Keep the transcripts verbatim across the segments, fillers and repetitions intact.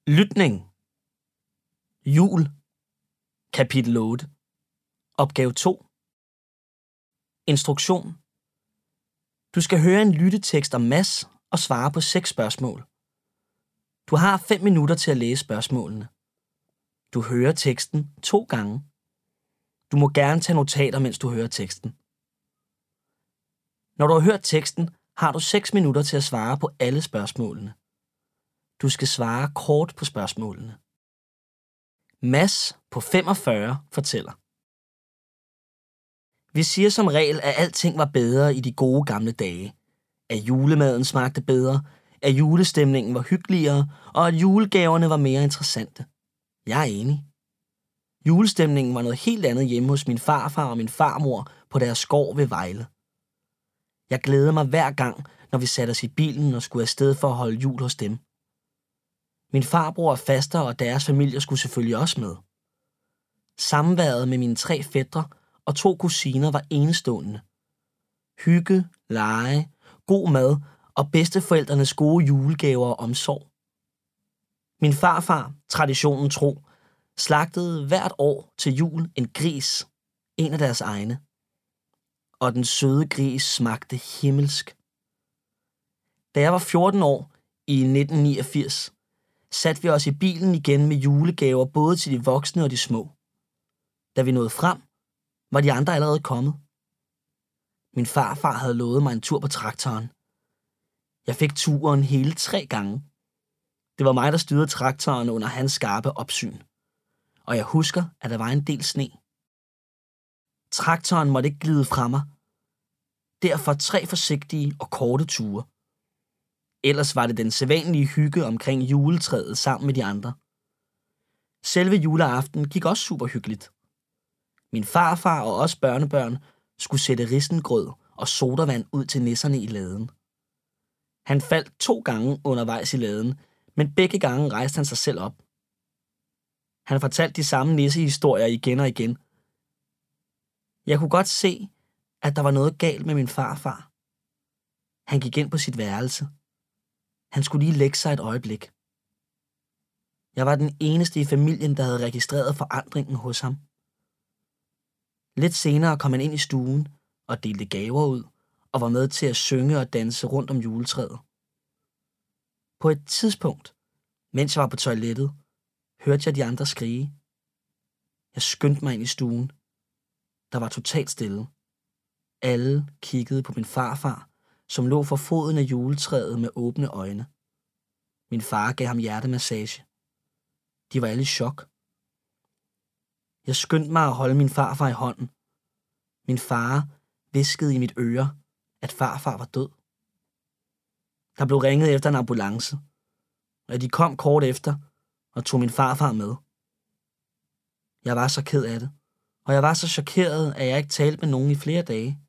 Lytning. Jul. Kapitel otte. Opgave to. Instruktion. Du skal høre en lyttetekst om Mads og svare på seks spørgsmål. Du har fem minutter til at læse spørgsmålene. Du hører teksten to gange. Du må gerne tage notater, mens du hører teksten. Når du har hørt teksten, har du seks minutter til at svare på alle spørgsmålene. Du skal svare kort på spørgsmålene. Mads på femogfyrre fortæller. Vi siger som regel, at alting var bedre i de gode gamle dage. At julemaden smagte bedre, at julestemningen var hyggeligere, og at julegaverne var mere interessante. Jeg er enig. Julestemningen var noget helt andet hjemme hos min farfar og min farmor på deres gård ved Vejle. Jeg glædede mig hver gang, når vi satte os i bilen og skulle afsted for at holde jul hos dem. Min farbror og faster og deres familier skulle selvfølgelig også med. Samværet med mine tre fætre og to kusiner var enestående. Hygge, lege, god mad og bedsteforældrenes gode julegaver og omsorg. Min farfar, traditionen tro, slagtede hvert år til jul en gris, en af deres egne. Og den søde gris smagte himmelsk. Da jeg var fjorten år i nitten niogfirs, satte vi os i bilen igen med julegaver både til de voksne og de små. Da vi nåede frem, var de andre allerede kommet. Min farfar havde lovet mig en tur på traktoren. Jeg fik turen hele tre gange. Det var mig, der styrede traktoren under hans skarpe opsyn. Og jeg husker, at der var en del sne. Traktoren måtte ikke glide fra mig. Derfor tre forsigtige og korte ture. Ellers var det den sædvanlige hygge omkring juletræet sammen med de andre. Selve juleaften gik også super hyggeligt. Min farfar og os børnebørn skulle sætte risengrød og sodavand ud til nisserne i laden. Han faldt to gange undervejs i laden, men begge gange rejste han sig selv op. Han fortalte de samme nissehistorier igen og igen. Jeg kunne godt se, at der var noget galt med min farfar. Han gik ind på sit værelse. Han skulle lige lægge sig et øjeblik. Jeg var den eneste i familien, der havde registreret forandringen hos ham. Lidt senere kom han ind i stuen og delte gaver ud og var med til at synge og danse rundt om juletræet. På et tidspunkt, mens jeg var på toilettet, hørte jeg de andre skrige. Jeg skyndte mig ind i stuen. Der var totalt stille. Alle kiggede på min farfar, som lå for foden af juletræet med åbne øjne. Min far gav ham hjertemassage. De var alle i chok. Jeg skyndte mig at holde min farfar i hånden. Min far hviskede i mit øre, at farfar var død. Der blev ringet efter en ambulance, og de kom kort efter og tog min farfar med. Jeg var så ked af det, og jeg var så chokeret, at jeg ikke talte med nogen i flere dage.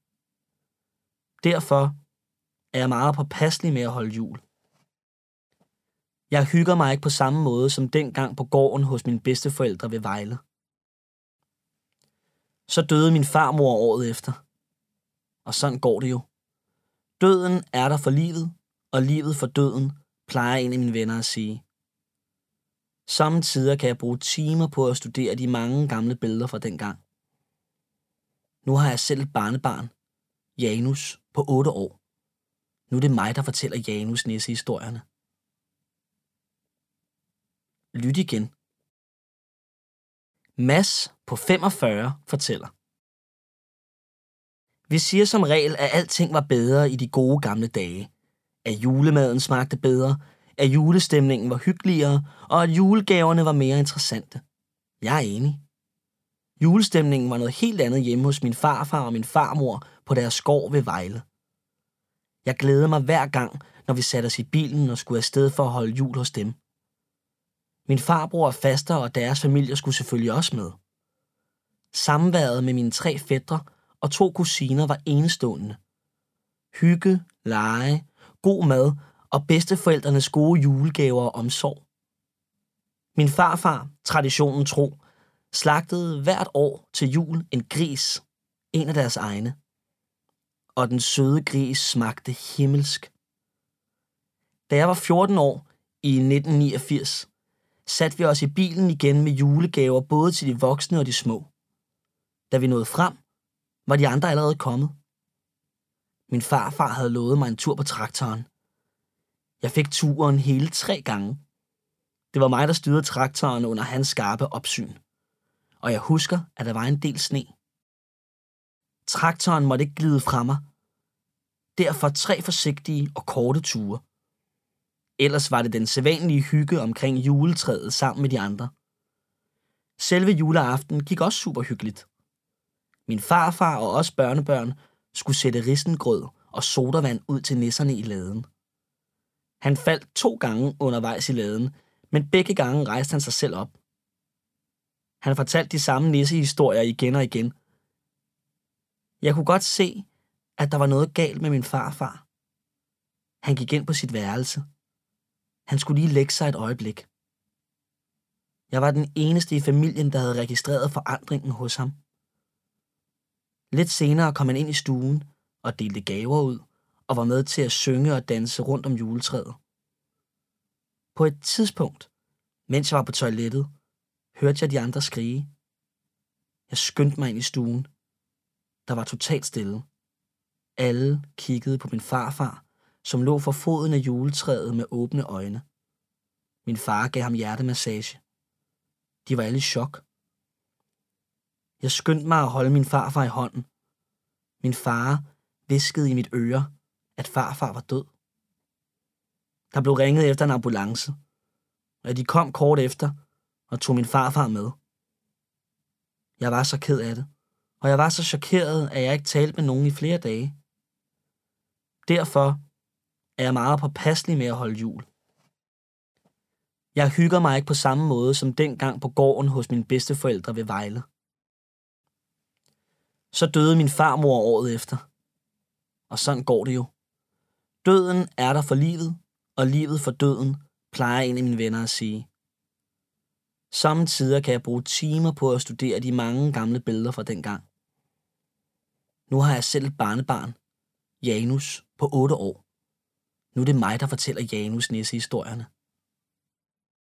Derfor er jeg meget påpasselig med at holde jul. Jeg hygger mig ikke på samme måde som dengang på gården hos mine bedsteforældre ved Vejle. Så døde min farmor året efter. Og sådan går det jo. Døden er der for livet, og livet for døden, plejer en af mine venner at sige. Sommetider kan jeg bruge timer på at studere de mange gamle billeder fra dengang. Nu har jeg selv et barnebarn, Janus, på otte år. Nu er det mig, der fortæller Janus nissehistorierne. Lyt igen. Mads på femogfyrre fortæller. Vi siger som regel, at alting var bedre i de gode gamle dage. At julemaden smagte bedre, at julestemningen var hyggeligere, og at julegaverne var mere interessante. Jeg er enig. Julestemningen var noget helt andet hjemme hos min farfar og min farmor på deres gård ved Vejle. Jeg glædede mig hver gang, når vi satte os i bilen og skulle afsted for at holde jul hos dem. Min farbror og faster og deres familier skulle selvfølgelig også med. Samværet med mine tre fætre og to kusiner var enestående. Hygge, lege, god mad og bedsteforældrenes gode julegaver og omsorg. Min farfar, traditionen tro, slagtede hvert år til jul en gris, en af deres egne. Og den søde gris smagte himmelsk. Da jeg var fjorten år i nitten niogfirs, satte vi os i bilen igen med julegaver både til de voksne og de små. Da vi nåede frem, var de andre allerede kommet. Min farfar havde lovet mig en tur på traktoren. Jeg fik turen hele tre gange. Det var mig, der styrede traktoren under hans skarpe opsyn. Og jeg husker, at der var en del sne. Traktoren måtte ikke glide fra mig. Derfor tre forsigtige og korte ture. Ellers var det den sædvanlige hygge omkring juletræet sammen med de andre. Selve juleaften gik også super hyggeligt. Min farfar og os børnebørn skulle sætte risengrød og sodavand ud til nisserne i laden. Han faldt to gange undervejs i laden, men begge gange rejste han sig selv op. Han fortalte de samme nissehistorier igen og igen. Jeg kunne godt se, at der var noget galt med min farfar. Han gik ind på sit værelse. Han skulle lige lægge sig et øjeblik. Jeg var den eneste i familien, der havde registreret forandringen hos ham. Lidt senere kom han ind i stuen og delte gaver ud og var med til at synge og danse rundt om juletræet. På et tidspunkt, mens jeg var på toilettet, hørte jeg de andre skrige. Jeg skyndte mig ind i stuen. Der var totalt stille. Alle kiggede på min farfar, som lå for foden af juletræet med åbne øjne. Min far gav ham hjertemassage. De var alle i chok. Jeg skyndte mig at holde min farfar i hånden. Min far hviskede i mit øre, at farfar var død. Der blev ringet efter en ambulance, og de kom kort efter og tog min farfar med. Jeg var så ked af det, og jeg var så chokeret, at jeg ikke talte med nogen i flere dage. Derfor er jeg meget påpasselig med at holde jul. Jeg hygger mig ikke på samme måde som dengang på gården hos mine bedsteforældre ved Vejle. Så døde min farmor året efter. Og sådan går det jo. Døden er der for livet, og livet for døden, plejer en af mine venner at sige. Samtidig kan jeg bruge timer på at studere de mange gamle billeder fra dengang. Nu har jeg selv et barnebarn, Janus, på otte år. Nu er det mig, der fortæller Janus nissehistorierne.